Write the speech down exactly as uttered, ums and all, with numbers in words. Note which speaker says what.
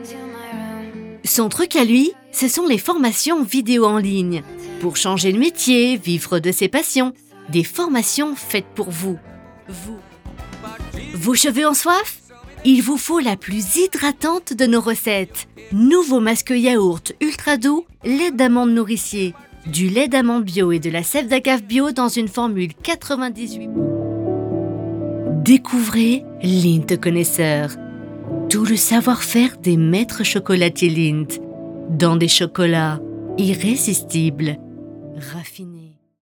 Speaker 1: Son truc à lui, ce sont les formations vidéo en ligne. Pour changer de métier, vivre de ses passions. Des formations faites pour vous. Vous. Vos cheveux ont soif ? Il vous faut la plus hydratante de nos recettes. Nouveau masque yaourt ultra doux, lait d'amande nourricier. Du lait d'amande bio et de la sève d'agave bio dans une formule quatre-vingt-dix-huit. Découvrez Lindt Connaisseur. Tout le savoir-faire des maîtres chocolatiers Lindt. Dans des chocolats irrésistibles, raffinés.